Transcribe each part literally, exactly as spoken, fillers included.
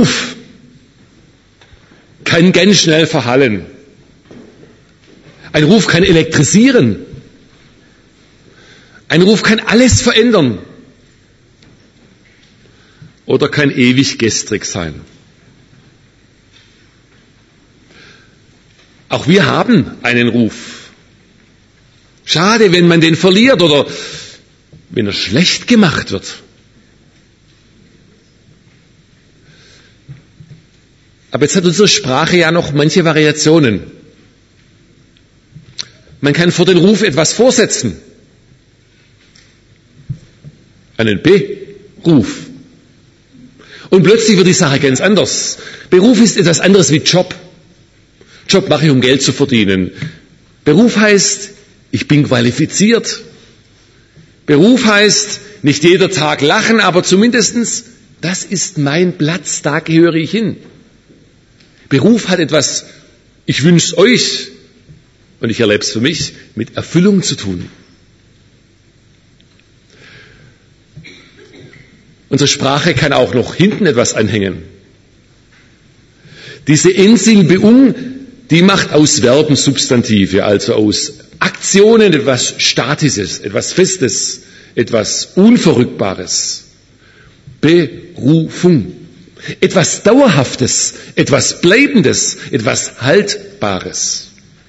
Ruf kann ganz schnell verhallen. Ein Ruf kann elektrisieren. Ein Ruf kann alles verändern. Oder kann ewig gestrig sein. Auch wir haben einen Ruf. Schade, wenn man den verliert oder wenn er schlecht gemacht wird. Aber jetzt hat unsere Sprache ja noch manche Variationen. Man kann vor den Ruf etwas vorsetzen. Einen Beruf. Und plötzlich wird die Sache ganz anders. Beruf ist etwas anderes wie Job. Job mache ich, um Geld zu verdienen. Beruf heißt, ich bin qualifiziert. Beruf heißt, nicht jeder Tag lachen, aber zumindestens, das ist mein Platz, da gehöre ich hin. Beruf hat etwas, ich wünsche euch, und ich erlebe es für mich, mit Erfüllung zu tun. Unsere Sprache kann auch noch hinten etwas anhängen. Diese Endsilbe die macht aus Verben Substantive, also aus Aktionen etwas Statisches, etwas Festes, etwas Unverrückbares. Berufung. Etwas Dauerhaftes, etwas Bleibendes, etwas Haltbares.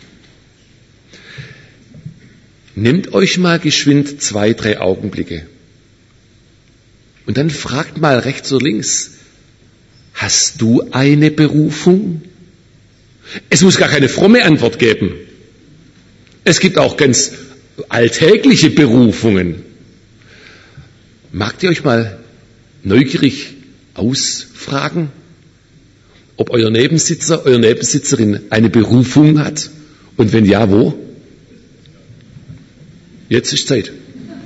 Nehmt euch mal geschwind zwei, drei Augenblicke. Und dann fragt mal rechts oder links, hast du eine Berufung? Es muss gar keine fromme Antwort geben. Es gibt auch ganz alltägliche Berufungen. Magt ihr euch mal neugierig ausfragen, ob euer Nebensitzer, eure Nebensitzerin eine Berufung hat? Und wenn ja, wo? Jetzt ist Zeit.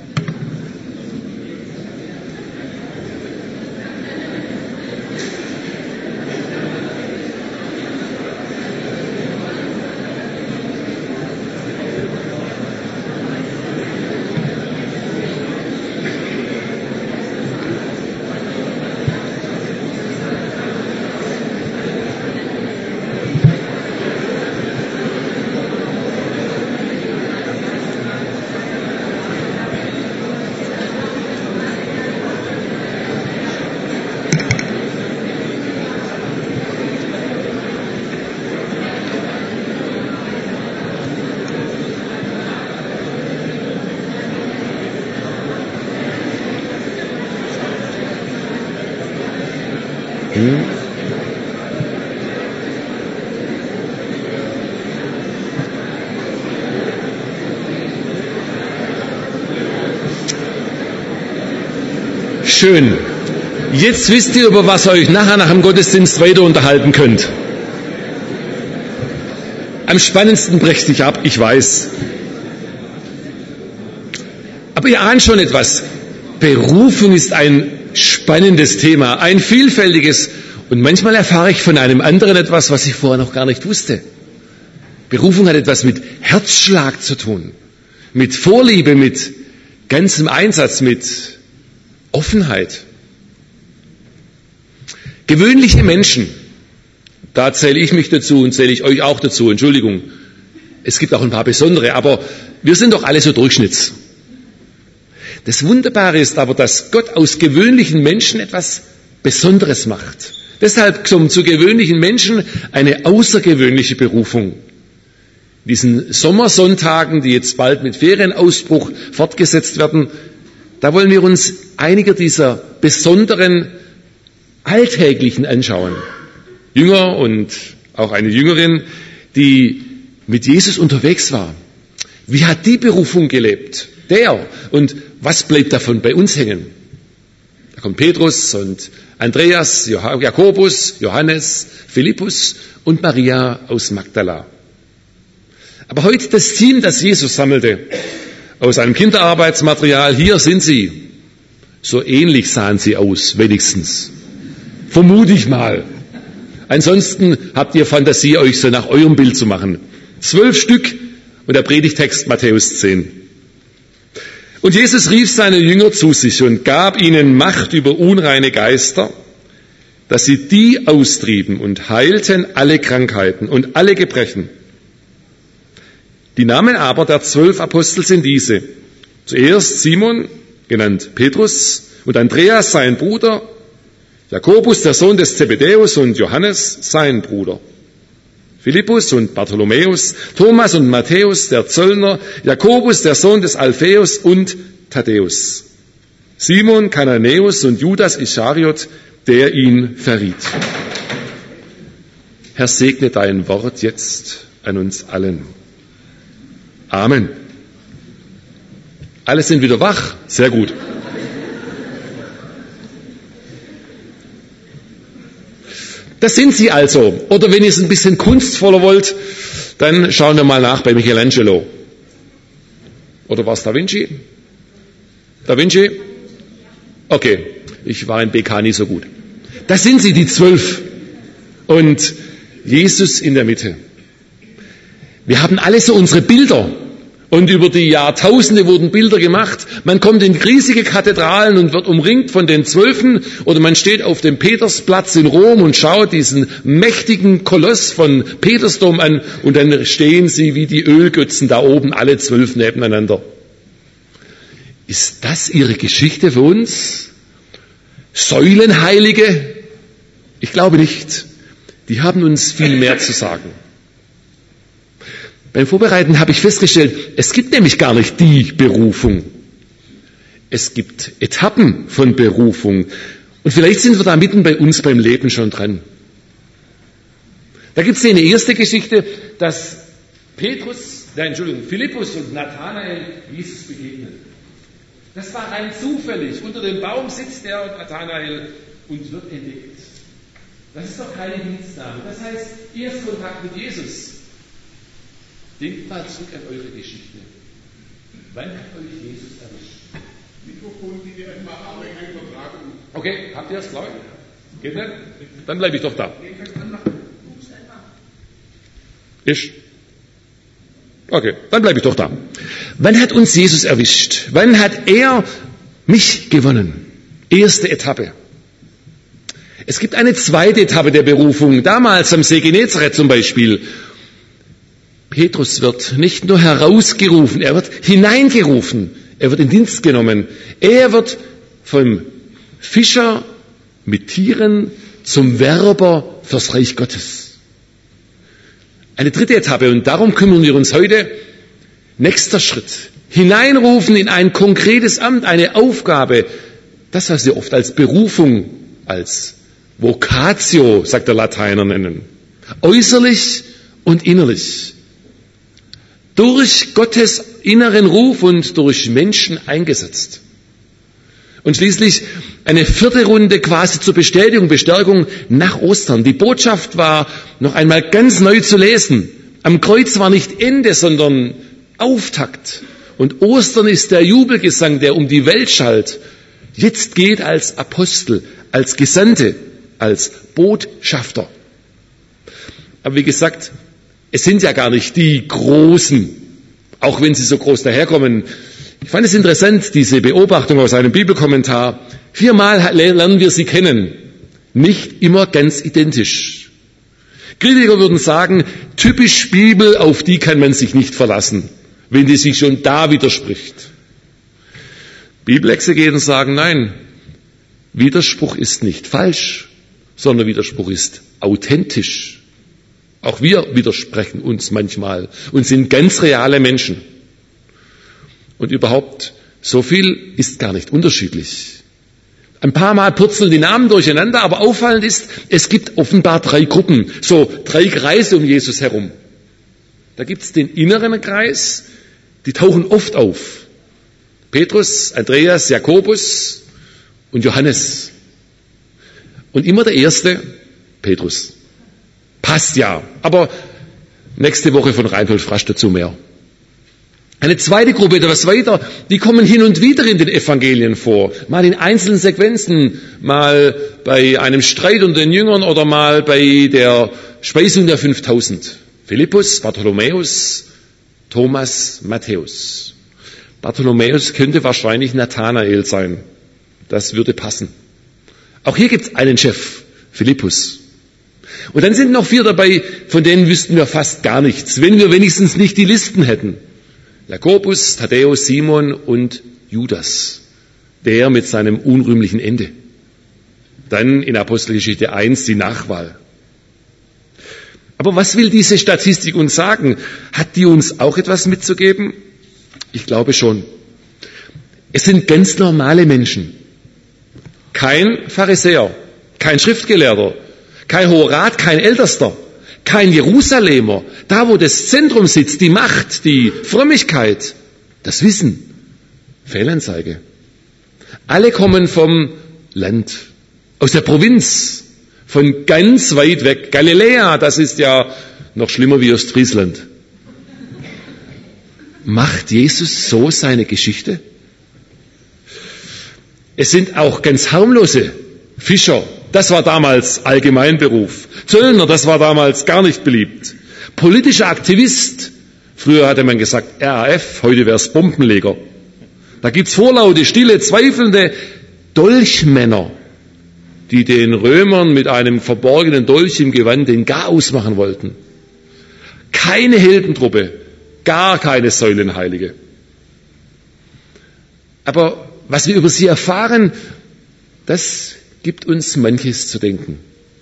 Schön. Jetzt wisst ihr, über was ihr euch nachher nach dem Gottesdienst weiter unterhalten könnt. Am spannendsten brecht sich ab, ich weiß. Aber ihr ahnt schon etwas. Berufung ist ein spannendes Thema, ein vielfältiges. Und manchmal erfahre ich von einem anderen etwas, was ich vorher noch gar nicht wusste. Berufung hat etwas mit Herzschlag zu tun, mit Vorliebe, mit ganzem Einsatz, mit Offenheit. Gewöhnliche Menschen, da zähle ich mich dazu und zähle ich euch auch dazu, Entschuldigung. Es gibt auch ein paar besondere, aber wir sind doch alle so Durchschnitts. Das Wunderbare ist aber, dass Gott aus gewöhnlichen Menschen etwas Besonderes macht. Deshalb kommt zu gewöhnlichen Menschen eine außergewöhnliche Berufung. In diesen Sommersonntagen, die jetzt bald mit Ferienausbruch fortgesetzt werden, da wollen wir uns einige dieser besonderen Alltäglichen anschauen. Jünger und auch eine Jüngerin, die mit Jesus unterwegs war. Wie hat die Berufung gelebt? Der. Und was bleibt davon bei uns hängen? Da kommt Petrus und Andreas, Jakobus, Johannes, Philippus und Maria aus Magdala. Aber heute das Team, das Jesus sammelte, aus einem Kinderarbeitsmaterial, hier sind sie. So ähnlich sahen sie aus, wenigstens. Vermute ich mal. Ansonsten habt ihr Fantasie, euch so nach eurem Bild zu machen. Zwölf Stück und der Predigtext Matthäus zehn. Und Jesus rief seine Jünger zu sich und gab ihnen Macht über unreine Geister. dass sie die austrieben und heilten alle Krankheiten und alle Gebrechen. Die Namen aber der zwölf Apostel sind diese. Zuerst Simon, genannt Petrus, und Andreas, sein Bruder, Jakobus, der Sohn des Zebedäus, und Johannes, sein Bruder, Philippus und Bartholomäus, Thomas und Matthäus, der Zöllner, Jakobus, der Sohn des Alpheus, und Thaddäus, Simon, Kananäus und Judas Ischariot, der ihn verriet. Herr, segne dein Wort jetzt an uns allen. Amen. Alle sind wieder wach? Sehr gut. Das sind sie also. Oder wenn ihr es ein bisschen kunstvoller wollt, dann schauen wir mal nach bei Michelangelo. Oder war es Da Vinci? Da Vinci? Okay, ich war im B K nie so gut. Das sind sie, die zwölf. Und Jesus in der Mitte. Wir haben alle so unsere Bilder. Und über die Jahrtausende wurden Bilder gemacht. Man kommt in riesige Kathedralen und wird umringt von den Zwölfen. Oder man steht auf dem Petersplatz in Rom und schaut diesen mächtigen Koloss von Petersdom an. Und dann stehen sie wie die Ölgötzen da oben, alle zwölf nebeneinander. Ist das ihre Geschichte für uns? Säulenheilige? Ich glaube nicht. Die haben uns viel mehr zu sagen. Beim Vorbereiten habe ich festgestellt, es gibt nämlich gar nicht die Berufung. Es gibt Etappen von Berufung. Und vielleicht sind wir da mitten bei uns beim Leben schon dran. Da gibt es eine erste Geschichte, dass Petrus, nein, Entschuldigung, Philippus und Nathanael Jesus begegnen. Das war rein zufällig. Unter dem Baum sitzt er und Nathanael und wird entdeckt. Das ist doch keine Dienstnahme. Das heißt, Erstkontakt mit Jesus. Denkt mal zurück an eure Geschichte. Wann hat euch Jesus erwischt? Mikrofon, die wir immer haben, kein Vertrag. Okay, habt ihr das klar? Geht nicht? Dann bleibe ich doch da. Ich? Okay, dann bleibe ich doch da. Wann hat uns Jesus erwischt? Wann hat er mich gewonnen? Erste Etappe. Es gibt eine zweite Etappe der Berufung. Damals am See Genezareth zum Beispiel. Petrus wird nicht nur herausgerufen, er wird hineingerufen, er wird in Dienst genommen. Er wird vom Fischer mit Tieren zum Werber fürs Reich Gottes. Eine dritte Etappe, und darum kümmern wir uns heute. Nächster Schritt. Hineinrufen in ein konkretes Amt, eine Aufgabe. Das, was wir oft als Berufung, als Vocatio, sagt der Lateiner, nennen. Äußerlich und innerlich. Durch Gottes inneren Ruf und durch Menschen eingesetzt. Und schließlich eine vierte Runde quasi zur Bestätigung, Bestärkung nach Ostern. Die Botschaft war noch einmal ganz neu zu lesen. Am Kreuz war nicht Ende, sondern Auftakt. Und Ostern ist der Jubelgesang, der um die Welt schallt. Jetzt geht als Apostel, als Gesandte, als Botschafter. Aber wie gesagt, es sind ja gar nicht die Großen, auch wenn sie so groß daherkommen. Ich fand es interessant, diese Beobachtung aus einem Bibelkommentar. Viermal lernen wir sie kennen, nicht immer ganz identisch. Kritiker würden sagen, typisch Bibel, auf die kann man sich nicht verlassen, wenn die sich schon da widerspricht. Bibelexegeten sagen, nein, Widerspruch ist nicht falsch, sondern Widerspruch ist authentisch. Auch wir widersprechen uns manchmal und sind ganz reale Menschen. Und überhaupt, so viel ist gar nicht unterschiedlich. Ein paar Mal purzeln die Namen durcheinander, aber auffallend ist, es gibt offenbar drei Gruppen, so drei Kreise um Jesus herum. Da gibt es den inneren Kreis, die tauchen oft auf. Petrus, Andreas, Jakobus und Johannes. Und immer der erste, Petrus. Passt ja, aber nächste Woche von Reinhold Frasch dazu mehr. Eine zweite Gruppe, etwas weiter, die kommen hin und wieder in den Evangelien vor. Mal in einzelnen Sequenzen, mal bei einem Streit unter den Jüngern oder mal bei der Speisung der fünftausend. Philippus, Bartholomäus, Thomas, Matthäus. Bartholomäus könnte wahrscheinlich Nathanael sein. Das würde passen. Auch hier gibt es einen Chef. Philippus. Und dann sind noch vier dabei, von denen wüssten wir fast gar nichts, wenn wir wenigstens nicht die Listen hätten. Jakobus, Thaddäus, Simon und Judas, der mit seinem unrühmlichen Ende. Dann in Apostelgeschichte eins die Nachwahl. Aber was will diese Statistik uns sagen? Hat die uns auch etwas mitzugeben? Ich glaube schon. Es sind ganz normale Menschen. Kein Pharisäer, kein Schriftgelehrter, kein Hoher Rat, kein Ältester, kein Jerusalemer, da wo das Zentrum sitzt, die Macht, die Frömmigkeit, das Wissen. Fehlanzeige. Alle kommen vom Land, aus der Provinz, von ganz weit weg. Galiläa, das ist ja noch schlimmer wie Ostfriesland. Macht Jesus so seine Geschichte? Es sind auch ganz harmlose Fischer. Das war damals Allgemeinberuf. Zöllner, das war damals gar nicht beliebt. Politischer Aktivist. Früher hatte man gesagt R A F, heute wäre es Bombenleger. Da gibt's vorlaute, stille, zweifelnde Dolchmänner, die den Römern mit einem verborgenen Dolch im Gewand den Garaus machen wollten. Keine Heldentruppe, gar keine Säulenheilige. Aber was wir über sie erfahren, das gibt uns manches zu denken.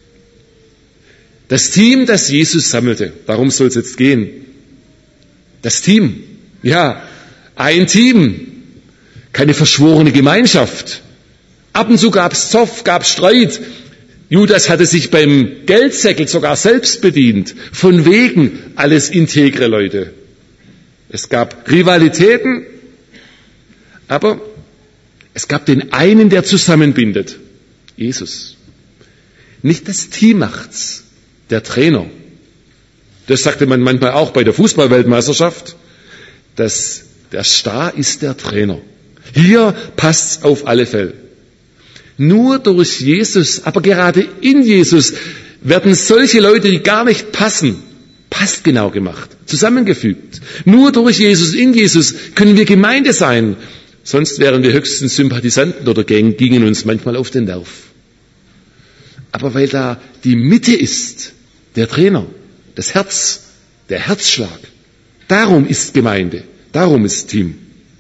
Das Team, das Jesus sammelte, darum soll es jetzt gehen. Das Team, ja, ein Team, keine verschworene Gemeinschaft. Ab und zu gab's Zoff, gab's Streit. Judas hatte sich beim Geldsäckel sogar selbst bedient. Von wegen alles integre Leute. Es gab Rivalitäten, aber es gab den einen, der zusammenbindet. Jesus. Nicht das Team macht's, der Trainer. Das sagte man manchmal auch bei der Fußballweltmeisterschaft. Das, der Star ist der Trainer. Hier passt's auf alle Fälle. Nur durch Jesus, aber gerade in Jesus werden solche Leute, die gar nicht passen, passgenau gemacht, zusammengefügt. Nur durch Jesus, in Jesus können wir Gemeinde sein. Sonst wären wir höchstens Sympathisanten oder gingen uns manchmal auf den Nerv. Aber weil da die Mitte ist, der Trainer, das Herz, der Herzschlag, darum ist Gemeinde, darum ist Team.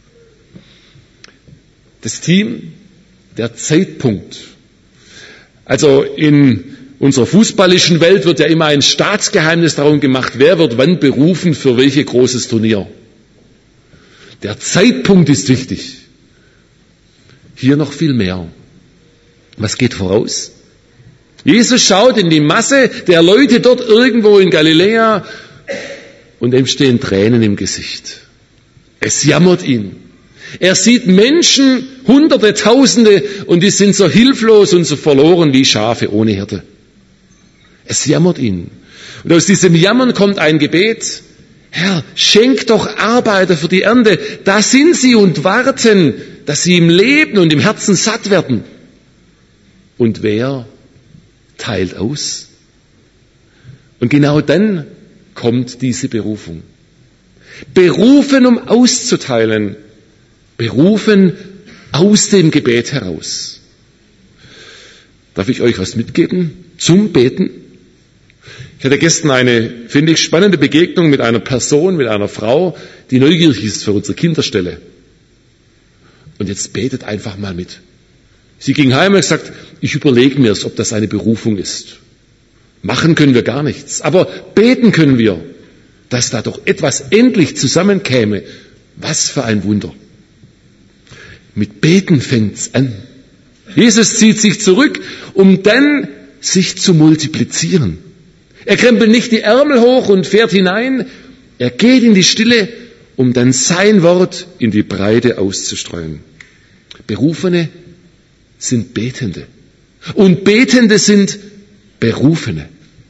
Das Team, der Zeitpunkt. Also in unserer fußballischen Welt wird ja immer ein Staatsgeheimnis darum gemacht, wer wird wann berufen für welches großes Turnier. Der Zeitpunkt ist wichtig. Hier noch viel mehr. Was geht voraus? Jesus schaut in die Masse der Leute dort irgendwo in Galiläa und ihm stehen Tränen im Gesicht. Es jammert ihn. Er sieht Menschen, Hunderte, Tausende, und die sind so hilflos und so verloren wie Schafe ohne Hirte. Es jammert ihn. Und aus diesem Jammern kommt ein Gebet. Herr, schenk doch Arbeiter für die Ernte. Da sind sie und warten, dass sie im Leben und im Herzen satt werden. Und wer teilt aus? Und genau dann kommt diese Berufung. Berufen, um auszuteilen. Berufen aus dem Gebet heraus. Darf ich euch was mitgeben zum Beten? Ich hatte gestern eine, finde ich, spannende Begegnung mit einer Person, mit einer Frau, die neugierig ist für unsere Kinderstelle. Und jetzt betet einfach mal mit. Sie ging heim und hat gesagt, ich überlege mir, ob das eine Berufung ist. Machen können wir gar nichts, aber beten können wir, dass da doch etwas endlich zusammenkäme. Was für ein Wunder. Mit Beten fängt's an. Jesus zieht sich zurück, um dann sich zu multiplizieren. Er krempelt nicht die Ärmel hoch und fährt hinein. Er geht in die Stille, um dann sein Wort in die Breite auszustreuen. Berufene sind Betende. Und Betende sind Berufene.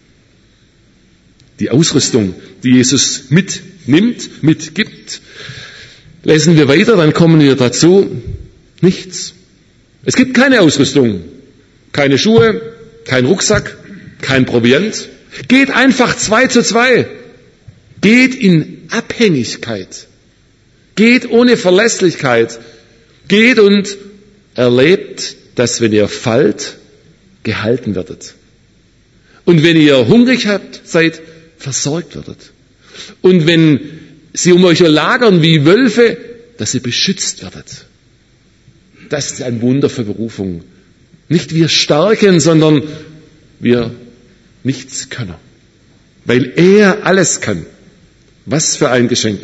Die Ausrüstung, die Jesus mitnimmt, mitgibt, lesen wir weiter, dann kommen wir dazu. Nichts. Es gibt keine Ausrüstung, keine Schuhe, kein Rucksack, kein Proviant. Geht einfach zwei zu zwei. Geht in Abhängigkeit. Geht ohne Verlässlichkeit. Geht und erlebt, dass wenn ihr fallt, gehalten werdet. Und wenn ihr hungrig habt, seid, versorgt werdet. Und wenn sie um euch lagern wie Wölfe, dass ihr beschützt werdet. Das ist ein Wunder für Berufung. Nicht wir Starken, sondern wir Nichtskönner. Weil er alles kann. Was für ein Geschenk.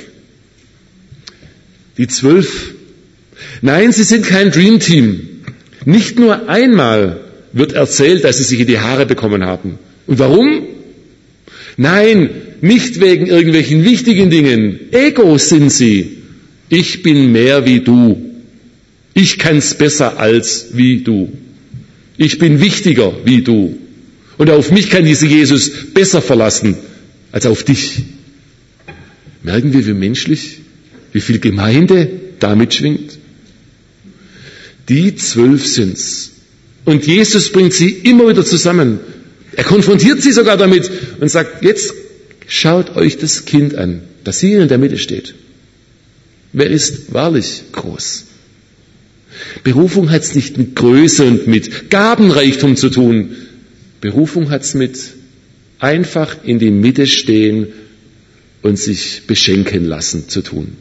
Die Zwölf. Nein, sie sind kein Dreamteam. Nicht nur einmal wird erzählt, dass sie sich in die Haare bekommen haben. Und warum? Nein, nicht wegen irgendwelchen wichtigen Dingen. Ego sind sie. Ich bin mehr wie du. Ich kann's besser als wie du. Ich bin wichtiger wie du. Und auf mich kann dieser Jesus besser verlassen als auf dich. Merken wir, wie menschlich, wie viel Gemeinde damit schwingt? Die zwölf sind's. Und Jesus bringt sie immer wieder zusammen. Er konfrontiert sie sogar damit und sagt, jetzt schaut euch das Kind an, das hier in der Mitte steht. Wer ist wahrlich groß? Berufung hat's nicht mit Größe und mit Gabenreichtum zu tun. Berufung hat's mit einfach in die Mitte stehen und sich beschenken lassen zu tun.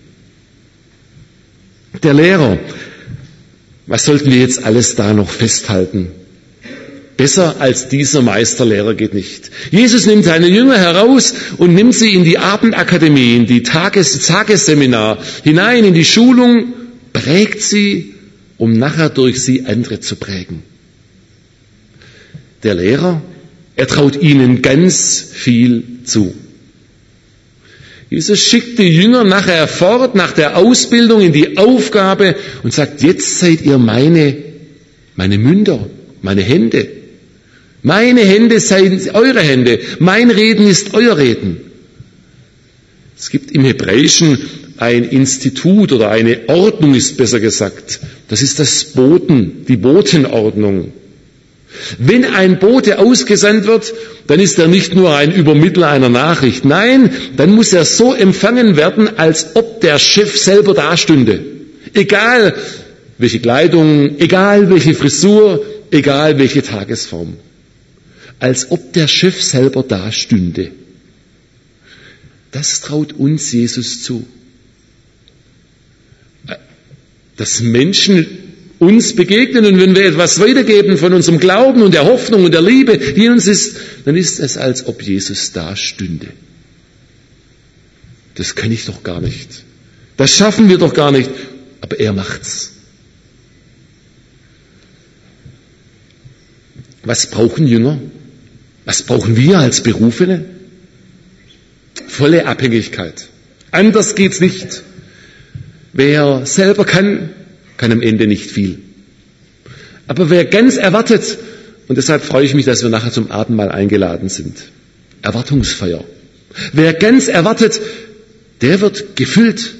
Der Lehrer, was sollten wir jetzt alles da noch festhalten? Besser als dieser Meisterlehrer geht nicht. Jesus nimmt seine Jünger heraus und nimmt sie in die Abendakademie, in die Tages- Tagesseminar, hinein in die Schulung, prägt sie, um nachher durch sie andere zu prägen. Der Lehrer, er traut ihnen ganz viel zu. Jesus schickt die Jünger nachher fort, nach der Ausbildung in die Aufgabe und sagt, jetzt seid ihr meine, meine Münder, meine Hände. Meine Hände seien eure Hände. Mein Reden ist euer Reden. Es gibt im Hebräischen ein Institut oder eine Ordnung, ist besser gesagt. Das ist das Boten, die Botenordnung. Wenn ein Bote ausgesandt wird, dann ist er nicht nur ein Übermittler einer Nachricht. Nein, dann muss er so empfangen werden, als ob der Chef selber dastünde. Egal welche Kleidung, egal welche Frisur, egal welche Tagesform. Als ob der Chef selber dastünde. Das traut uns Jesus zu. Dass Menschen uns begegnen und wenn wir etwas weitergeben von unserem Glauben und der Hoffnung und der Liebe, die in uns ist, dann ist es, als ob Jesus dastünde. Das kann ich doch gar nicht. Das schaffen wir doch gar nicht. Aber er macht's. Was brauchen Jünger? Was brauchen wir als Berufene? Volle Abhängigkeit. Anders geht's nicht. Wer selber kann, kann am Ende nicht viel. Aber wer ganz erwartet, und deshalb freue ich mich, dass wir nachher zum Abendmahl eingeladen sind, Erwartungsfeier. Wer ganz erwartet, der wird gefüllt.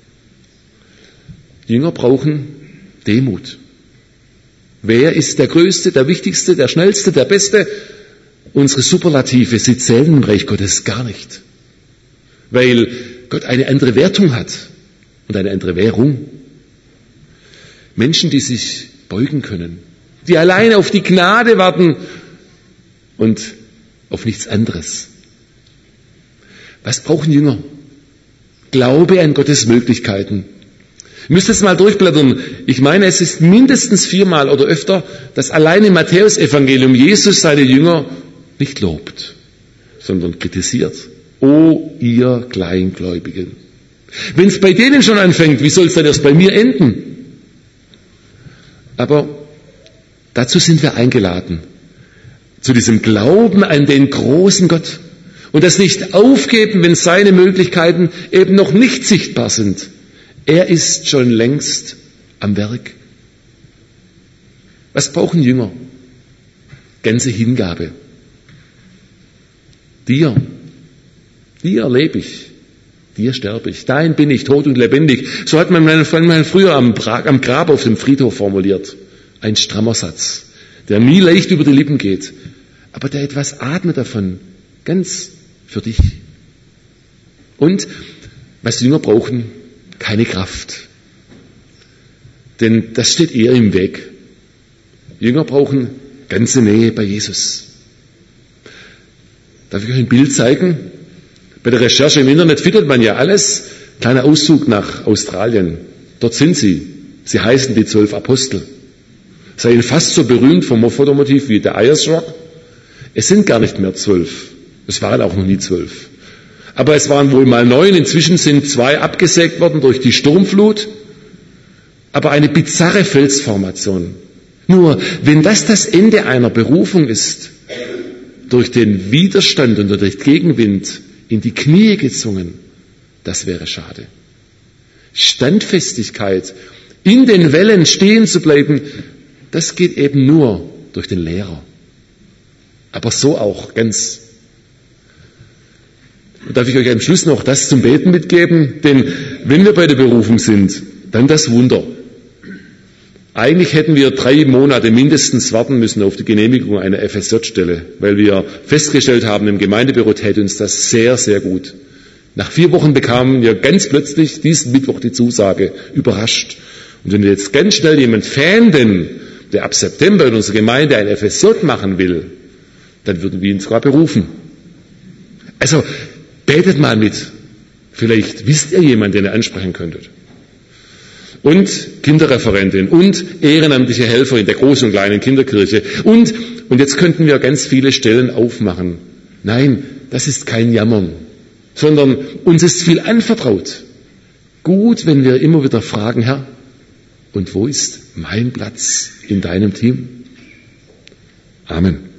Jünger brauchen Demut. Wer ist der Größte, der Wichtigste, der Schnellste, der Beste? Unsere Superlative, sie zählen im Reich Gottes gar nicht. Weil Gott eine andere Wertung hat und eine andere Währung. Menschen, die sich beugen können, die alleine auf die Gnade warten und auf nichts anderes. Was brauchen Jünger? Glaube an Gottes Möglichkeiten. Ihr müsst es mal durchblättern. Ich meine, es ist mindestens viermal oder öfter, dass allein im Matthäusevangelium Jesus seine Jünger nicht lobt, sondern kritisiert. O ihr Kleingläubigen. Wenn es bei denen schon anfängt, wie soll es dann erst bei mir enden? Aber dazu sind wir eingeladen. Zu diesem Glauben an den großen Gott. Und das nicht aufgeben, wenn seine Möglichkeiten eben noch nicht sichtbar sind. Er ist schon längst am Werk. Was brauchen Jünger? Ganze Hingabe. Dir, dir lebe ich, dir sterbe ich. Dein bin ich, tot und lebendig. So hat man mal früher am Grab auf dem Friedhof formuliert. Ein strammer Satz, der nie leicht über die Lippen geht, aber der etwas atmet davon, ganz für dich. Und was Jünger brauchen, keine Kraft. Denn das steht eher im Weg. Jünger brauchen ganze Nähe bei Jesus. Darf ich euch ein Bild zeigen? Bei der Recherche im Internet findet man ja alles. Kleiner Auszug nach Australien. Dort sind sie. Sie heißen die zwölf Apostel. Seien fast so berühmt vom Fotomotiv wie der Ayers Rock. Es sind gar nicht mehr zwölf. Es waren auch noch nie zwölf. Aber es waren wohl mal neun. Inzwischen sind zwei abgesägt worden durch die Sturmflut. Aber eine bizarre Felsformation. Nur, wenn das das Ende einer Berufung ist, durch den Widerstand und durch den Gegenwind in die Knie gezwungen, das wäre schade. Standfestigkeit, in den Wellen stehen zu bleiben, das geht eben nur durch den Lehrer. Aber so auch ganz. Und darf ich euch am Schluss noch das zum Beten mitgeben? Denn wenn wir bei der Berufung sind, dann das Wunder. Eigentlich hätten wir drei Monate mindestens warten müssen auf die Genehmigung einer F S J-Stelle, weil wir festgestellt haben, im Gemeindebüro täte uns das sehr, sehr gut. Nach vier Wochen bekamen wir ganz plötzlich diesen Mittwoch die Zusage, überrascht. Und wenn wir jetzt ganz schnell jemand fänden, der ab September in unserer Gemeinde ein F S J machen will, dann würden wir ihn sogar berufen. Also betet mal mit. Vielleicht wisst ihr jemanden, den ihr ansprechen könntet. Und Kinderreferentin und ehrenamtliche Helfer in der großen und kleinen Kinderkirche. Und, und jetzt könnten wir ganz viele Stellen aufmachen. Nein, das ist kein Jammern, sondern uns ist viel anvertraut. Gut, wenn wir immer wieder fragen, Herr, und wo ist mein Platz in deinem Team? Amen.